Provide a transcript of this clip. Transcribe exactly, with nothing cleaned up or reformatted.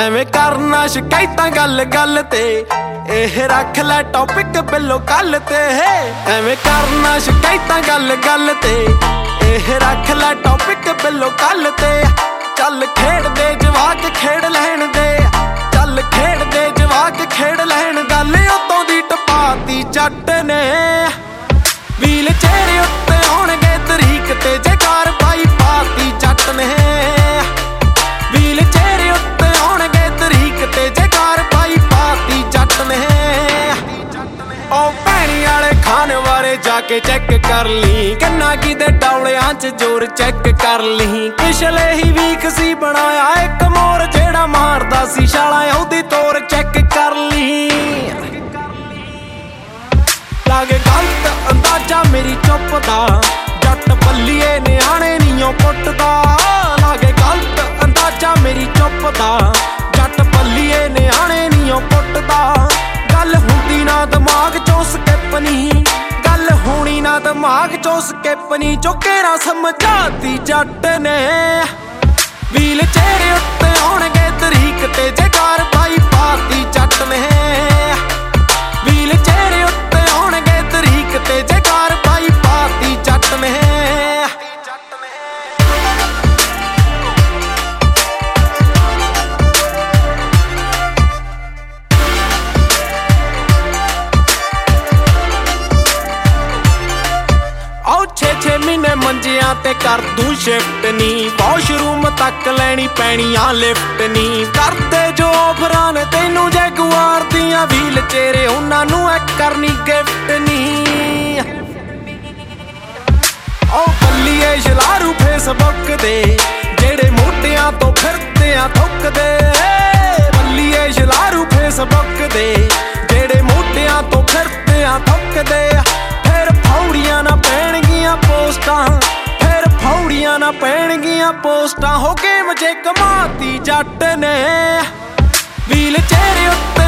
ਐਵੇਂ ਕਰਨਾ ਸ਼ਿਕਾਇਤਾਂ ਗੱਲ ਗੱਲ ਤੇ ਇਹ ਰੱਖ ਲੈ ਟੌਪਿਕ ਬਿੱਲੋ ਕੱਲ ਤੇ ਐਵੇਂ ਕਰਨਾ ਸ਼ਿਕਾਇਤਾਂ ਗੱਲ ਗੱਲ ਤੇ ਇਹ ਰੱਖ ਲੈ ਟੌਪਿਕ ਬਿੱਲੋ ਕੱਲ ਤੇ ਚੱਲ ਖੇਡਦੇ ਜਵਾਕ ਖੇਡ ਲੈਣ ਦੇ ਚੱਲ ਖੇਡਦੇ ਜਵਾਕ ਖੇਡ ਲੈਣ ਗੱਲ ਉਤੋਂ ਦੀ ਟਪਾਤੀ ਜੱਟ ਨੇ ਵੀਲ ਚਿਹਰੇ ਉੱਤੇ ਆਉਣਗੇ ਤਰੀਕ ਤੇ ਜੇਕਾਰ ਪਾਈ ਪਾਤੀ ਜੱਟ ਨੇ ਵੀਲ ਚਿਹਰੇ ਉੱਤੇ ਆਉਣਗੇ ਤਰੀਕ ਤੇ ਜੇਕਾਰ ਪਾਈ ਪਾਤੀ ਜੱਟ ਨੇ ਉਹ ਭੈਣੀ ਵਾਲੇ ਖਾਨ ਬਾਰੇ ਜਾ ਕੇ ਚੈੱਕ ਕਰ ਲਈ ਕਿੰਨਾ ਕਿਤੇ ਡੌਲਿਆਂ 'ਚ ਜ਼ੋਰ ਚੈੱਕ ਕਰ ਲਈ ਪਿਛਲੇ ਹੀ ਵੀਕ ਸੀ ਬਣਾਇਆ ਇੱਕ ਮੋਰ ਜਿਹੜਾ ਮਾਰਦਾ ਸੀ ਛਾਲਾਂ ਉਹਦੀ ਤੋਰ ਚੈੱਕ ਕਰ ਲਈ ਲਾਗੇ ਗਲਤ ਅੰਦਾਜ਼ਾ ਮੇਰੀ ਚੁੱਪ ਦਾ ਜੱਟ ਬੱਲੀਏ ਨਿਆਣੇ ਨੀਓ ਕੁੱਟਦਾ ਲਾਗੇ ਗਲਤ ਅੰਦਾਜ਼ਾ ਮੇਰੀ ਚੁੱਪ ਦਾ ਜੱਟ ਬੱਲੀਏ ਨਿਆਣੇ ਨੀਓ ਕੁੱਟਦਾ ਗੱਲ ਹੁੰਦੀ ਨਾ ਦਿਮਾਗ ਚੋਂ ਸਕਿਪ ਨੀ ਗੱਲ ਹੋਣੀ ਨਾ ਦਿਮਾਗ ਚੋਂ ਸਕਿਪ ਨੀ ਚੁੱਕੇ ਨਾ ਸਮਝਾਤੀ ਜੱਟ ਨੇ ਵੀਲ ਚਿਹਰੇ ਉੱਤੇ ਆਉਣਗੇ ਤਰੀਕ ਤੇ ਜੇਕਾਰ ਪਾਈ ਪਾਤੀ ਜੱਟ ਨੇ ਵੀਲ ਚਿਹਰੇ ਉੱਤੇ ਆਉਣਗੇ ਤਰੀਕ ਤੇ ਜੇਕਾਰ ਪਾਈ ਪਾਤੀ ਜੱਟ ਨੇ ਛੇ ਛੇ ਮਹੀਨੇ ਮੰਜਿਆਂ ਤੇ ਕਰ ਦੂੰ ਸ਼ਿਫਟ ਨੀ ਵਾਸ਼ਰੂਮ ਤੱਕ ਲੈਣੀ ਪੈਣੀਆਂ ਲਿਫਟ ਨੀ ਕਰਦੇ ਜੋ ਆਫਰਾਂ ਨੇ ਤੈਨੂੰ ਜੈਗੁਆਰ ਦੀਆਂ ਵੀਲ ਚਿਹਰੇ ਉਹਨਾਂ ਨੂੰ ਐ ਕਰਨੀ ਗਿਫਟ ਨੀ ਉਹ ਬੱਲੀਏ ਸ਼ਲਾਰੂ ਫੇਸਬੁੱਕ ਦੇ ਜਿਹੜੇ ਮੋਢਿਆਂ ਤੋਂ ਫਿਰਦੇ ਆ ਥੁੱਕਦੇ ਬੱਲੀਏ ਸ਼ਲਾਰੂ ਫੇਸਬੁੱਕ ਦੇ ਜਿਹੜੇ ਮੋਢਿਆਂ ਤੋਂ ਫਿਰਦੇ ਆ ਥੁੱਕਦੇ ਫਿਰ ਫੌੜੀਆਂ ਨਾ ਪੈਣਗੀਆਂ ਪੋਸਟਾਂ ਫਿਰ ਫੌੜੀਆਂ ਨਾ ਪੈਣਗੀਆਂ ਪੋਸਟਾਂ ਹੋ ਗੇਮ 'ਚ ਕਮਾਤੀ ਜੱਟ ਨੇ ਵੀਲ ਚਿਹਰੇ ਉੱਤੇ